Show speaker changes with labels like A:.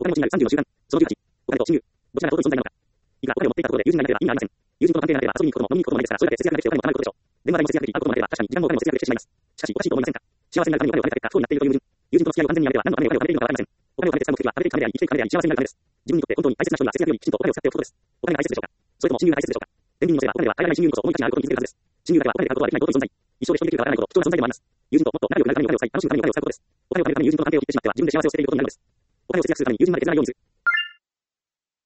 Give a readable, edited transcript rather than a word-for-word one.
A: お金持ちになる30の習慣。その18、お金と親友。どちらが尊い存在なのか。いくらお金を持っていたところで友人がいなければ意味がありません。友人との関係がなければ遊びに行くことも飲みに行くこともないですから、それだけ節約ができてお金も貯まることでしょう。電話代も節約でき、会うこともなければ確かに時間もお金も節約できてしまいます。しかし、おかしいと思いませんか。幸せになるためにお金を貯めた結果、不幸になっているという友人。友人との付き合いを完全にやめては何のためにお金を貯めているのかわかりません。お金を貯めて使う目的は、食べていくためであり、生きていくためであり、幸せになるためです。自分にとって本当に大切な人には節約よりきちんとお金を使っておくことです。お金が大切でしょうか。それとも親友が大切でしょうか。天秤に乗せば、お金は変えられない親友こそ大いに価値があることに気づけるはずです。親友だけはお金で買うことはできない尊い存在。一生で人できるかわからないほど貴重な存在でもあります。友人ともっと仲良くなるためにお金を使い、楽しむためにお金を使うことです。お金を貯めるために友人との関係を築いてしまっては自分で幸せを捨てていることになるのです。お金を節約するために友人まで削らないようにする。